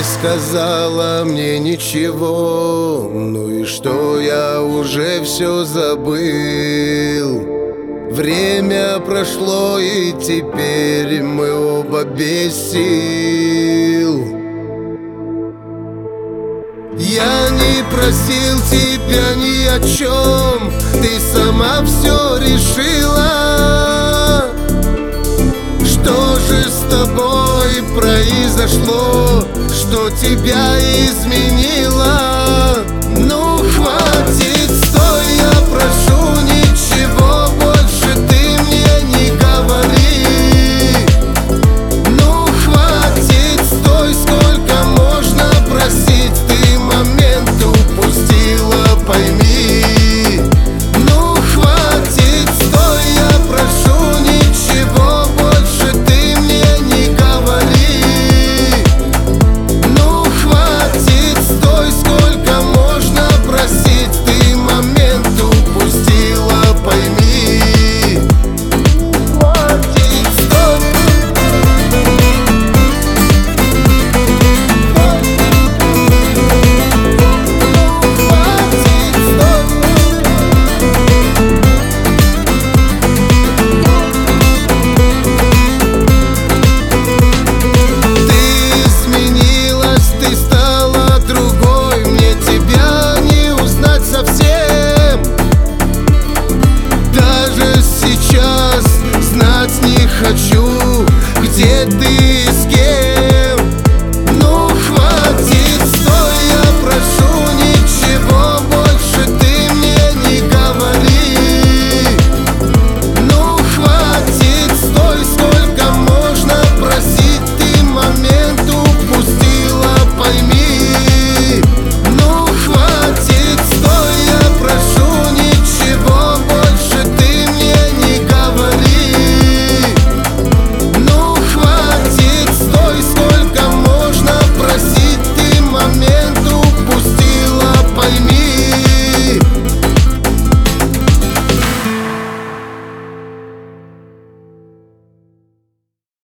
сказала мне ничего. Ну и что, я уже все забыл. Время прошло, и теперь мы оба без сил. Я не просил тебя ни о чем, ты сама все решила. Что же с тобой произошло, что тебя изменило? Ну хватит, стой, я прошу, ничего больше ты мне не говори. Ну хватит, стой, сколько можно просить, ты момент упустила, пойми. Ну хватит, стой, я прошу, ничего больше ты мне не говори. Ну хватит, стой, сколько можно просить, ты момент упустила, пойми. Хватит, стой. Хочу